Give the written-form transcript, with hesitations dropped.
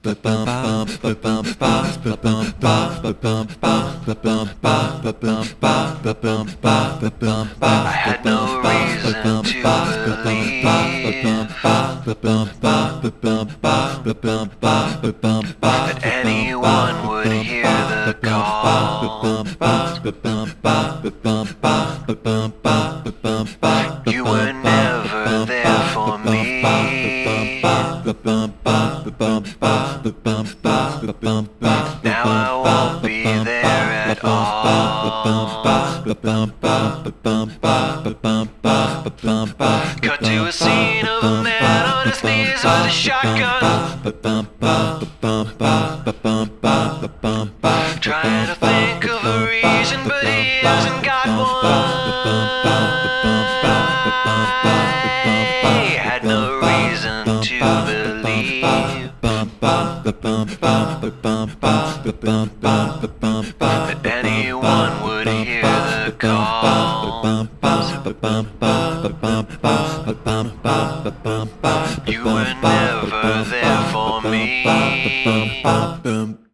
had no reason to believe that anyone would hear the call. You were never there for me. Now I won't be there at all. Cut to a scene of a man on his knees with a shotgun, trying to think of a reason, but he hasn't got one. He had no reason to believe that anyone would hear the call. You were never there for me.